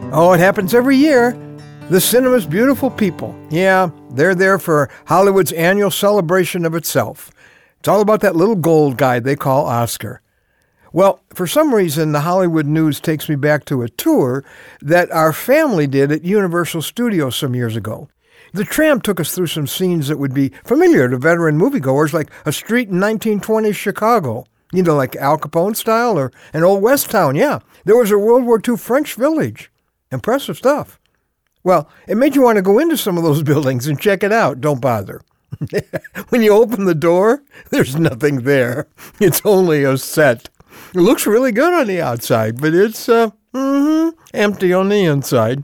Oh, it happens every year. The cinema's beautiful people. Yeah, they're there for Hollywood's annual celebration of itself. It's all about that little gold guy they call Oscar. Well, for some reason, the Hollywood news takes me back to a tour that our family did at Universal Studios some years ago. The tram took us through some scenes that would be familiar to veteran moviegoers, like a street in 1920s Chicago, like Al Capone style, or an old West town, yeah. There was a World War II French village. Impressive stuff. Well, it made you want to go into some of those buildings and check it out. Don't bother. When you open the door, there's nothing there. It's only a set. It looks really good on the outside, but it's empty on the inside.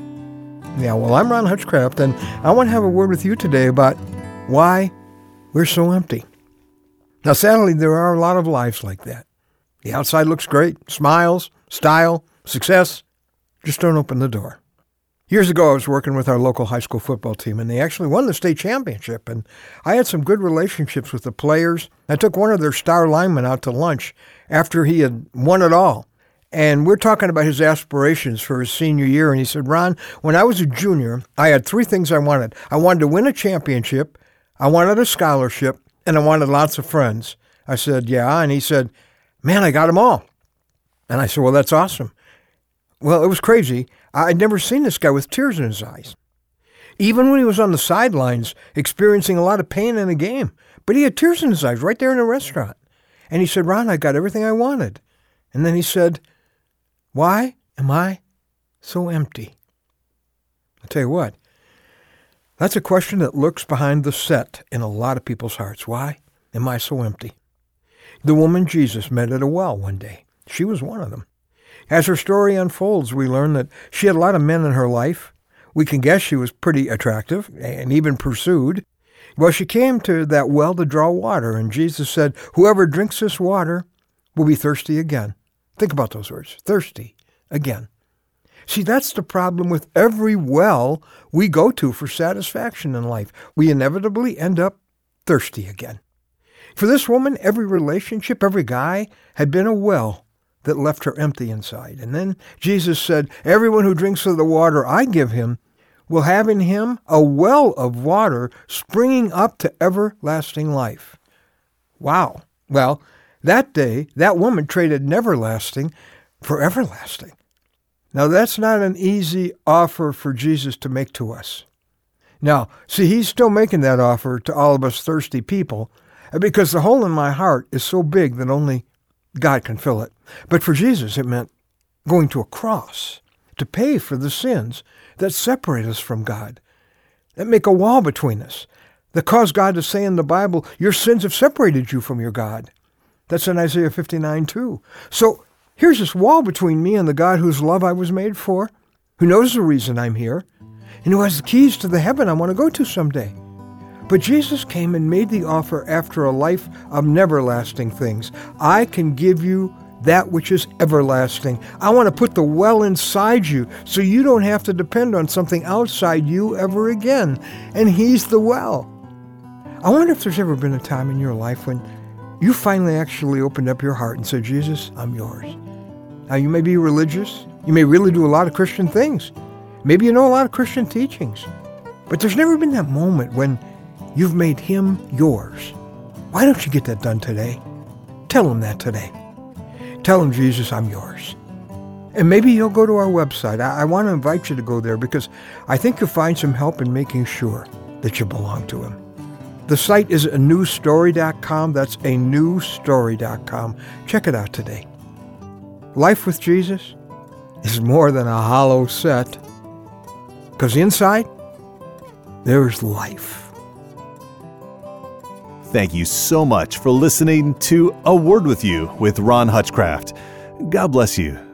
Yeah, well, I'm Ron Hutchcraft, and I want to have a word with you today about why we're so empty. Now, sadly, there are a lot of lives like that. The outside looks great, smiles, style, success. Just don't open the door. Years ago, I was working with our local high school football team, and they actually won the state championship, and I had some good relationships with the players. I took one of their star linemen out to lunch after he had won it all, and we're talking about his aspirations for his senior year, and he said, Ron, when I was a junior, I had 3 things I wanted. I wanted to win a championship, I wanted a scholarship, and I wanted lots of friends. I said, yeah, and he said, man, I got them all. And I said, well, that's awesome. Well, it was crazy. I'd never seen this guy with tears in his eyes. Even when he was on the sidelines, experiencing a lot of pain in a game. But he had tears in his eyes right there in the restaurant. And he said, Ron, I got everything I wanted. And then he said, why am I so empty? I'll tell you what, that's a question that lurks behind the set in a lot of people's hearts. Why am I so empty? The woman Jesus met at a well one day. She was one of them. As her story unfolds, we learn that she had a lot of men in her life. We can guess she was pretty attractive and even pursued. Well, she came to that well to draw water, and Jesus said, whoever drinks this water will be thirsty again. Think about those words, thirsty again. See, that's the problem with every well we go to for satisfaction in life. We inevitably end up thirsty again. For this woman, every relationship, every guy had been a well that left her empty inside. And then Jesus said, everyone who drinks of the water I give him will have in him a well of water springing up to everlasting life. Wow. Well, that day, that woman traded neverlasting for everlasting. Now, that's not an easy offer for Jesus to make to us. Now, see, he's still making that offer to all of us thirsty people because the hole in my heart is so big that only God can fill it. But for Jesus, it meant going to a cross to pay for the sins that separate us from God, that make a wall between us, that cause God to say in the Bible, your sins have separated you from your God. That's in Isaiah 59 too. So here's this wall between me and the God whose love I was made for, who knows the reason I'm here, and who has the keys to the heaven I want to go to someday. But Jesus came and made the offer after a life of neverlasting things. I can give you that which is everlasting. I want to put the well inside you so you don't have to depend on something outside you ever again. And he's the well. I wonder if there's ever been a time in your life when you finally actually opened up your heart and said, Jesus, I'm yours. Now, you may be religious. You may really do a lot of Christian things. Maybe you know a lot of Christian teachings. But there's never been that moment when you've made him yours. Why don't you get that done today? Tell him that today. Tell him, Jesus, I'm yours. And maybe you'll go to our website. I want to invite you to go there because I think you'll find some help in making sure that you belong to him. The site is anewstory.com. That's anewstory.com. Check it out today. Life with Jesus is more than a hollow set, because inside, there's life. Thank you so much for listening to A Word With You with Ron Hutchcraft. God bless you.